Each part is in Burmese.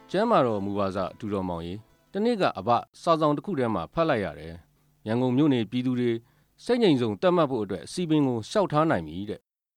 ကျမ်းမာတော်မူပါစတူတော်မောင်ကြီးတနေ့ကအဘစာဆောင်တစ်ခုထဲမှာဖတ်လိုက်ရတယ်ရန်ကုန်မြို့နေပြည်သူတွေစိတ်ငြိမ်ဆုံးတတ်မှတ်ဖို့အတွက်စီပင်ကိုရှောက်ထားနိုင်ပြီတဲ့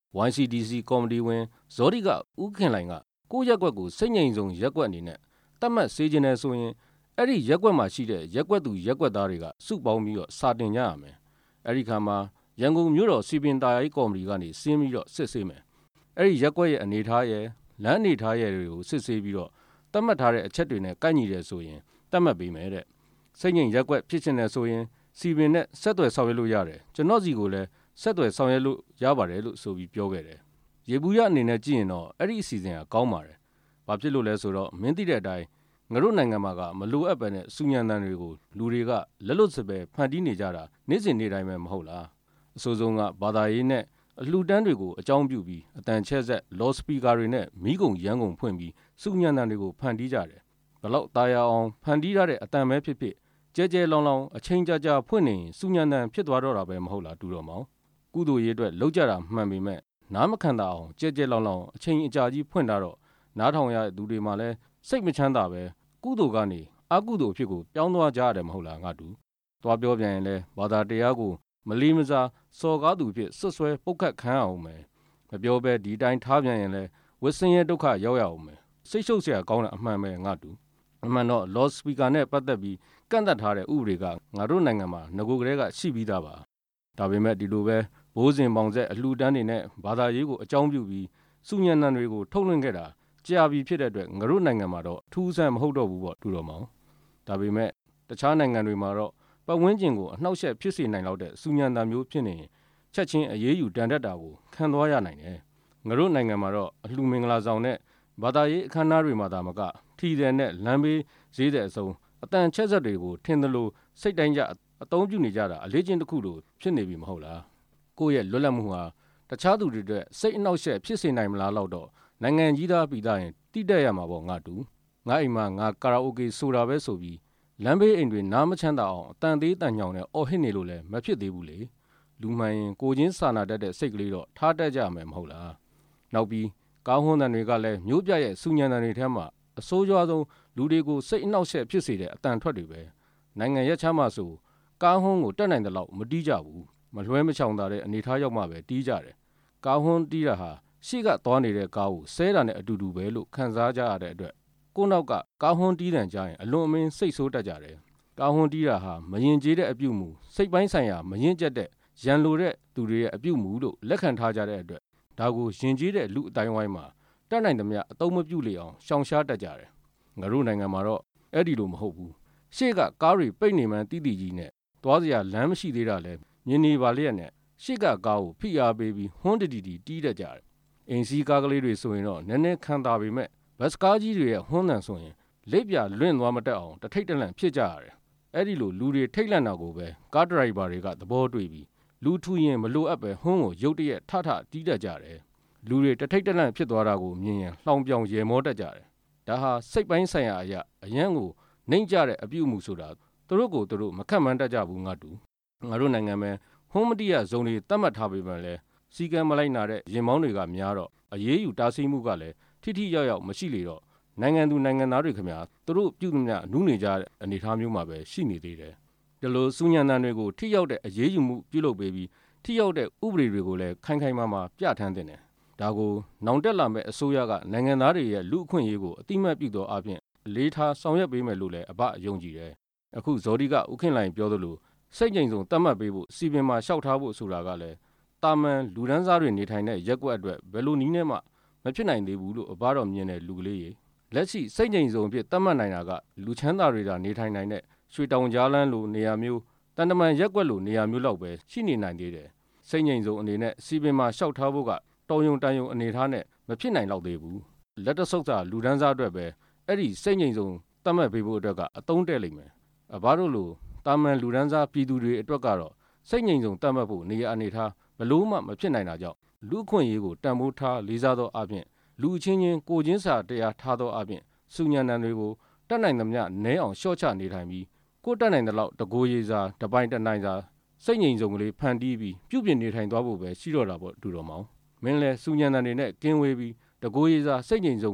YCDC ကော်မတီဝင်ဇော်ဒီကဦးခင်လိုင်ကကိုရက်ကွက်ကိုစိတ်ငြိမ်ဆုံးရက်ကွက်အနေနဲ့တတ်မှတ်စေခြင်းနဲ့ဆိုရင်အဲ့ဒီရက်ကွက်မှာရှိတဲ့ရက်ကွက်သူရက်ကွက်သားတွေကစုပေါင်းပြီးတော့စာတင်ကြရမယ်အဲ့ဒီခါမှာရန်ကုန်မြို့တော်စီပင်တာယာရေးကော်မတီကနေစင်းပြီးတော့စစ်ဆေးမယ်အဲ့ဒီရက်ကွက်ရဲ့အနေထားရဲ့လမ်းအနေထားရဲ့တွေကိုစစ်ဆေးပြီးတော့တတ်မှတ်ထားတဲ့အချက်တွေနဲ့ကိုက်ညီတယ်ဆိုရင်တတ်မှတ်ပေးမယ်တဲ့စိတ်ငြိမ်ရက်ကွက်ဖြစ်ချင်တယ်ဆိုရင်စီပင်နဲ့ဆက်သွယ်ဆောင်ရွက်လို့ရတယ်ကျွန်တော်စီကိုလည်းဆက်သွယ်ဆောင်ရွက်လို့ရပါတယ်လို့ဆိုပြီးပြောခဲ့တယ်ရေဘူးရအနေနဲ့ကြည့်ရင်တော့အဲ့ဒီအစီအစဉ်ကကောင်းပါတယ်ဘာဖြစ်လို့လဲဆိုတော့မင်းသိတဲ့အတိုင်းငါတို့နိုင်ငံမှာကမလိုအပ်ပဲနဲ့စူညံတန်တွေကိုလူတွေကလက်လွတ်စပယ်ဖန်တီးနေကြတာနေ့စဉ်နေ့တိုင်းပဲမဟုတ်လားအဆိုးဆုံးကဘာသာရေးနဲ့အလှူဒန်းတွေကိုအကြောင်းပြုပြီးအတန်ချက်ဆက်လော့စပီကာတွေနဲ့မီးကုံရမ်းကုံဖွင့်ပြီးစူညံတန်တွေကိုဖန်တီးကြတယ်ဘလောက်ตายအောင်ဖန်တီးရတဲ့အတန်ပဲဖြစ်ဖြစ်ကျဲကျဲလောင်လောင်အချိန်ကြာကြာဖွင့်နေစူညံတန်ဖြစ်သွားတော့တာပဲမဟုတ်လားတူတော်မောင်ကုသိုလ်ရေးအတွက်လောက်ကြတာမှန်ပေမဲ့နားမခံတာအောင်ကျဲကျဲလောင်လောင်အချိန်အကြာကြီးဖွင့်တာတော့နားထောင်ရတဲ့သူတွေမှလည်းစိတ်မချမ်းသာပဲကုသိုလ်ကနေအကုသိုလ်ဖြစ်ကိုပြောင်းသွားကြရတယ်မဟုတ်လားငါတူသွားပြောပြန်ရင်လဲဘာသာတရားကိုမလီမစားစော်ကားသူဖြစ်ဆွဆွဲပုတ်ခတ်ခံအောင်မယ်မပြောပဲဒီတိုင်းထားပြန်ရင်လဲဝဆင်းရဲဒုက္ခရောက်ရအောင်မယ်စိတ်ရှုပ်เสียကောင်းတဲ့အမှန်ပဲငါတူအမှန်တော့ လော့စပီကာနဲ့ပတ်သက်ပြီးကန့်သတ်ထားတဲ့ဥပဒေကငါတို့နိုင်ငံမှာငကိုကလေးကရှိပြီးသားပါဒါပေမဲ့ဒီလိုပဲဘိုးစဉ်ပေါင်ဆက်အလှူဒန်းတွေနဲ့ဘာသာရေးကိုအကြောင်းပြုပြီးစူညံတန်တွေကိုထုတ်လွှင့်ခဲ့တာကြာပြီဖြစ်တဲ့အတွက်ငါတို့နိုင်ငံမှာတော့ထူးဆန်းမဟုတ်တော့ဘူးပေါ့တူတော်မောင်ဒါပေမဲ့တခြားနိုင်ငံတွေမှာတော့ပတ်ဝန်းကျင်ကိုအနှောက်အယှက်ဖြစ်စေနိုင်လောက်တဲ့စူညံတန်မျိုးဖြစ်နေရင်ချက်ချင်းအရေးယူတန်တတ်တာကိုခံသွားရနိုင်တယ်ငါတို့နိုင်ငံမှာတော့အလှူမင်္ဂလာဆောင်နဲ့ဘာသာရေးအခမ်းအနားတွေမှာသာမကထီတယ်နဲ့လမ်းဘေးဈေးတဲ့အစုံအတန်ချက်ဆက်တွေကိုထင်သလိုစိတ်တိုင်းကြအသုံးပြုနေကြတာအလေးချင်းတစ်ခုလိုဖြစ်နေပြီမဟုတ်လားကိုယ့်ရဲ့လွတ်လပ်မှုဟာတခြားသူတွေအတွက်စိတ်အနှောက်အယှက်ဖြစ်စေနိုင်မလားတော့နိုင်ငံကြီးသားပြည်သားရင်တိတက်ရမှာပေါ့ငါတူငါအိမ်မှာငါကာရာအိုကေဆိုတာပဲဆိုပြီးလမ်းဘေးအိမ်တွေနားမချမ်းသာအောင်အတန်သေးတန်ညောင်နဲ့အော်ဟစ်နေလို့လည်းမဖြစ်သေးဘူးလေလူမှန်ရင်ကိုချင်းစာနာတတ်တဲ့စိတ်ကလေးတော့ထားတတ်ကြမယ်မဟုတ်လားနောက်ပြီးကောင်းဟွန်းတန်တွေကလည်းမျိုးပြရဲ့စူညံတန်တွေထဲမှာအဆိုးရွားဆုံးလူတွေကိုစိတ်အနှောက်အယှက်ဖြစ်စေတဲ့အတန်ထွက်တွေပဲနိုင်ငံရက်ချမ်းမှဆိုကောင်းဟွန်းကိုတက်နိုင်တဲ့လောက်မတီးကြဘူးမလွှဲမချောင်တာတဲ့အနေထားရောက်မှပဲတီးကြတယ်ကောင်းဟွန်းတီးတာဟာရှေ့ကသွားနေတဲ့ကားကိုဆဲတာနဲ့အတူတူပဲလို့ခံစားကြရတဲ့အတွက်ကိုနောက်ကကောင်းဟွန်းတီးတန်ကြရင်အလွန်အမင်းစိတ်ဆိုးတတ်ကြတယ်ကောင်းဟွန်းတီးတာဟာမရင်ကျေးတဲ့အပြုတ်မှုစိတ်ပိုင်းဆိုင်ရာမရင်ကျက်တဲ့ရန်လိုတဲ့သူတွေရဲ့အပြုတ်မှုလို့လက်ခံထားကြတဲ့အတွက်ဒါကိုရင်ကျေးတဲ့လူအတိုင်းဝိုင်းမှာတတ်နိုင်သမျှအသုံးမပြုလေအောင်ရှောင်ရှားတတ်ကြတယ်ငါတို့နိုင်ငံမှာတော့အဲ့ဒီလိုမဟုတ်ဘူးရှေ့ကကားတွေပိတ်နေမှန်းတိတိကြီးနဲ့သွားစရာလမ်းမရှိသေးတာလဲမြင်နေပါလျက်နဲ့ရှေ့ကကားကိုဖိအားပေးပြီးဟွန်းတတီတီတီးတတ်ကြတယ်အိမ်စီးကားကလေးတွေဆိုရင်တော့နည်းနည်းခံတာပေမဲ့ဘတ်စကားကြီးတွေရဲ့ဟွန်းတန်ဆိုရင်လက်ပြလွင့်သွားမတတ်အောင်တထိတ်တလန့်ဖြစ်ကြရတယ်အဲ့ဒီလိုလူတွေထိတ်လန့်တာကိုပဲကားဒရိုက်ဘာတွေကသဘောတွေ့ပြီးလူထူရင်မလိုအပ်ပဲဟွန်းကိုရုတ်တရက်ထထတီးတတ်ကြတယ်လူတွေတထိတ်တလန့်ဖြစ်သွားတာကိုမြင်ရင်လှောင်ပြောင်ရေမောတတ်ကြတယ်ဒါဟာစိတ်ပိုင်းဆိုင်ရာအရာအရန်ကိုနှိမ့်ကြတဲ့အပြုမှုဆိုတာသူတို့ကိုသူတို့မခက်မှန်းတတ်ကြဘူးငါတူငါတို့နိုင်ငံမှာဟွန်းမတိရဇုံတွေတတ်မှတ်ထားပေမဲ့လည်းစီကံမလိုက်နာတဲ့ရင်မောင်းတွေကများတော့အရေးယူတားဆီးမှုကလည်းထိထိရောက်ရောက်မရှိလေတော့နိုင်ငံသူနိုင်ငံသားတွေခင်ဗျာသူတို့ပြုသမျှနူးနေကြတဲ့အနေအထားမျိုးမှာပဲရှိနေသေးတယ်ဒီလိုစူညံတန်တွေကိုထိရောက်တဲ့အရေးယူမှုပြုလုပ်ပေးပြီးထိရောက်တဲ့ဥပဒေတွေကိုလည်းခိုင်ခိုင်မာမာပြဋ္ဌာန်းတင်တယ်ဒါကိုနောင်တက်လာမဲ့အစိုးရကနိုင်ငံသားတွေရဲ့လူအခွင့်အရေးကိုအတိမတ်ပြုသောအပြင်အလေးထားဆောင်ရွက်ပေးမယ်လို့လည်းအဘယုံကြည်တယ်အခုဇော်ဒီကဥခင်လိုင်ပြောသလိုစိတ်ငြိမ်ဆုံးတတ်မှတ်ပေးဖို့စီပင်မှာလျှောက်ထားဖို့ဆိုတာကလည်းတာမန်လူဒန်းစားတွေနေထိုင်တဲ့ရက်ကွက်အတွက်ဘယ်လိုနည်းနဲ့မှမဖြစ်နိုင်သေးဘူးလို့အဘတော်မြင်တဲ့လူကလေးရေလက်ရှိစိတ်ငြိမ်ဆုံးအဖြစ်တတ်မှတ်နိုင်တာကလူချမ်းသာတွေသာနေထိုင်နိုင်တဲ့ရွှေတောင်ကြားလန်းလိုနေရာမျိုးတန်တမန်ရက်ကွက်လိုနေရာမျိုးလောက်ပဲရှိနေနိုင်သေးတယ်စိတ်ငြိမ်ဆုံးအနေနဲ့စီပင်မှာလျှောက်ထားဖို့ကတော်ယုံတန်ယုံအနေထားနဲ့မဖြစ်နိုင်တော့သေးဘူးလက်တဆုပ်စာလူဒန်းစားအတွက်ပဲအဲ့ဒီစိတ်ငြိမ်ဆုံးတတ်မှတ်ပေးဖို့အတွက်ကအသုံးတဲ့လိမ့်မယ်အဘတို့လိုတာမန်လူဒန်းစားပြည်သူတွေအတွက်ကတော့စိတ်ငြိမ်ဆုံးတတ်မှတ်ဖို့နေရာအနေထားဘလို့မှမဖြစ်နိုင်တာကြောင့်လူအခွင့်အရေးကိုတန်ဖိုးထားလေးစားသောအပြင်လူအချင်းချင်းကိုချင်းစာတရားထားသောအပြင်စူညံတန်တွေကိုတတ်နိုင်သမျှနဲအောင်ရှော့ချနေထိုင်ပြီးကိုတတ်နိုင်တဲ့လောက်တကိုးရေးစာတပိုင်တနိုင်စာစိတ်ငြိမ်ဆုံးကလေးဖန်တီးပြီးပြုပြင်နေထိုင်သွားဖို့ပဲရှိတော့တာပေါ့တူတော်မောင်မင်းလဲစူညံတန်တွေနဲ့ကင်းဝေးပြီးတကိုးရေးစာစိတ်ငြိမ်ဆုံးကလေး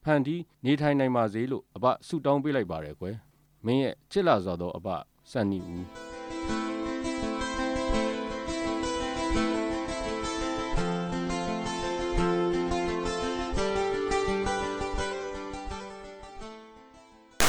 ဖန်တီးနေထိုင်နိုင်ပါစေလို့အဘဆုတောင်းပေးလိုက်ပါတယ်ကွယ်မင်းရဲ့ချစ်လာစွာသောအဘစံနီဦး